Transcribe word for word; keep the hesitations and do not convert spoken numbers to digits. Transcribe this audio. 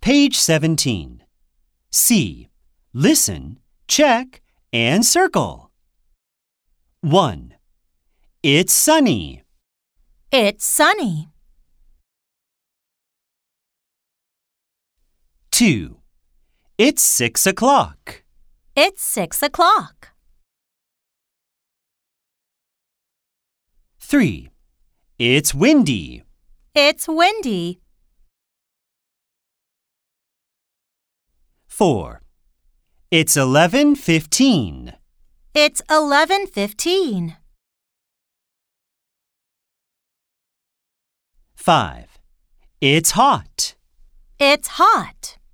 Page seventeen. C. Listen, check, and circle. one. It's sunny. It's sunny. two. It's six o'clock. It's six o'clock. three. It's windy. It's windy. four. It's eleven fifteen. It's eleven fifteen. five. It's hot. It's hot.